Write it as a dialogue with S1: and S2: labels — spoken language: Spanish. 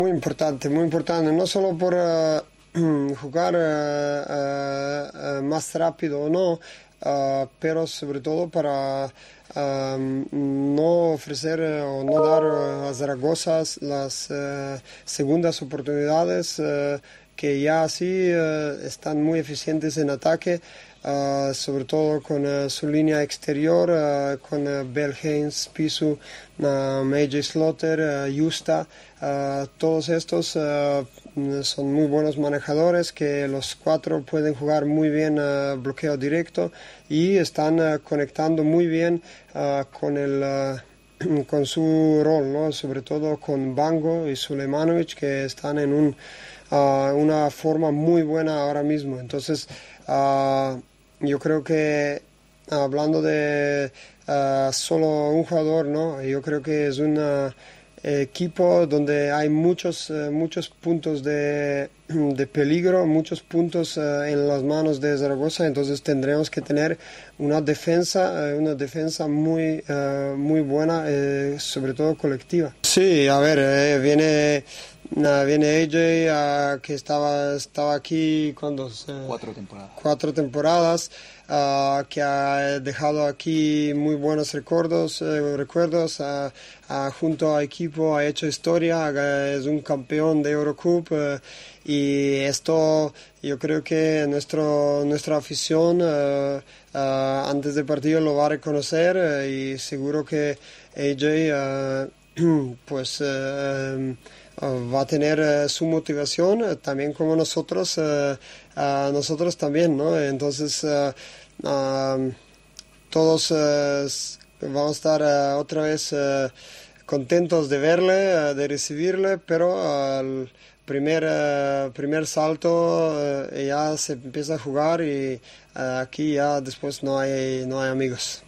S1: Muy importante, no solo por jugar más rápido o no, pero sobre todo para no ofrecer o no dar a Zaragoza las segundas oportunidades que ya así están muy eficientes en ataque. Sobre todo con su línea exterior, con Belhens, Pisu, AJ Slaughter, Justa, todos estos son muy buenos manejadores que los cuatro pueden jugar muy bien bloqueo directo y están conectando muy bien con con su rol, ¿no? Sobre todo con Bango y Sulemanovic, que están en una forma muy buena ahora mismo. Entonces, yo creo que hablando de solo un jugador, ¿no? Yo creo que es un equipo donde hay muchos puntos de peligro, muchos puntos en las manos de Zaragoza, entonces tendremos que tener una defensa muy buena, sobre todo colectiva. Sí, a ver, viene AJ, que estaba aquí cuando 4 temporadas, que ha dejado aquí muy buenos recuerdos, junto al equipo ha hecho historia, es un campeón de Eurocup, y esto yo creo que nuestra afición antes del partido lo va a reconocer, y seguro que AJ pues va a tener su motivación, también como nosotros también, ¿no? Entonces todos vamos a estar otra vez contentos de verle, de recibirle, pero al primer salto ya se empieza a jugar, y aquí ya después no hay amigos.